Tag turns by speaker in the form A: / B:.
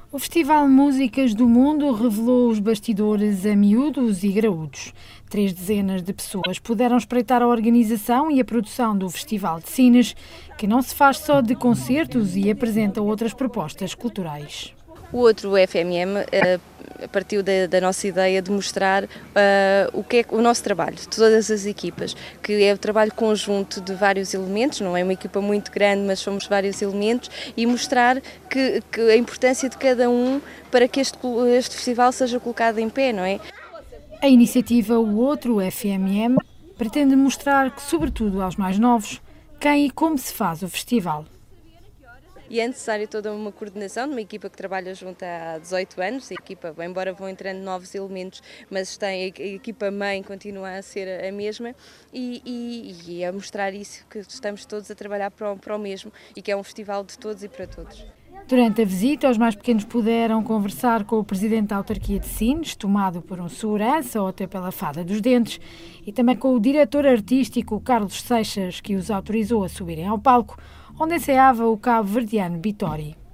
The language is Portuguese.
A: O Festival Músicas do Mundo revelou os bastidores a miúdos e graúdos. 3 dezenas de pessoas puderam espreitar a organização e a produção do Festival de Sines, que não se faz só de concertos e apresenta outras propostas culturais.
B: O outro FMM partiu da nossa ideia de mostrar o que é o nosso trabalho, de todas as equipas, que é o trabalho conjunto de vários elementos, não é uma equipa muito grande, mas somos vários elementos, e mostrar que a importância de cada um para que este festival seja colocado em pé, não é?
A: A iniciativa O Outro FMM pretende mostrar que, sobretudo aos mais novos, quem e como se faz o festival.
B: E é necessário toda uma coordenação de uma equipa que trabalha junto há 18 anos. A equipa, embora vão entrando novos elementos, mas a equipa mãe continua a ser a mesma e a mostrar isso, que estamos todos a trabalhar para o mesmo e que é um festival de todos e para todos.
A: Durante a visita, os mais pequenos puderam conversar com o presidente da autarquia de Sines, tomado por um segurança ou até pela fada dos dentes, e também com o diretor artístico Carlos Seixas, que os autorizou a subirem ao palco, onde ensaiava o cabo-verdiano Bitori.